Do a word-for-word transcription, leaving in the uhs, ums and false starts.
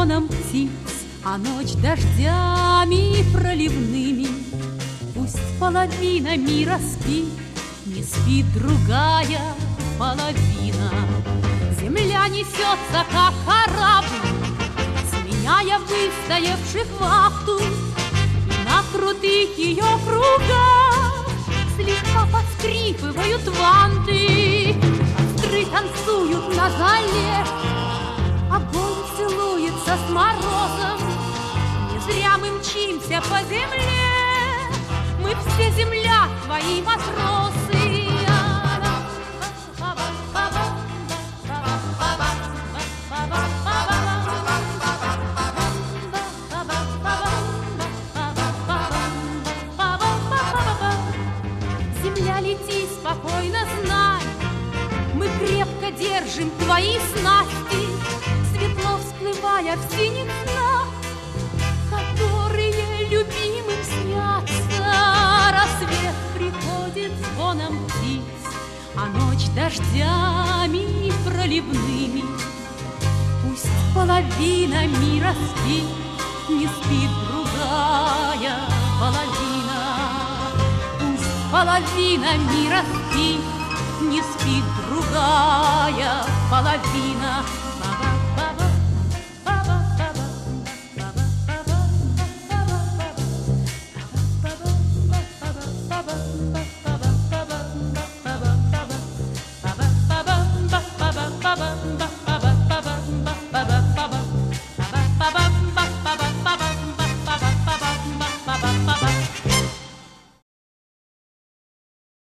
звоном птиц, а ночь дождями проливными. Пусть половина мира спит, не спит другая половина. Земля несется, как корабль, сменяя выстоявших вахту, и на крутых ее кругах слегка поскрипывают ванты. Костры танцуют на зале, огонь целуется с морозом. Не зря мы мчимся по земле, мы все земля, твои матросы. Земля, лети спокойно, знай, мы крепко держим твои снасти, светло всплывая в синих снах, которые любимым снятся. Рассвет приходит звоном птиц, а ночь дождями проливными. Пусть половина мира спит, не спит другая половина. Пусть половина мира спит, не спит другая половина.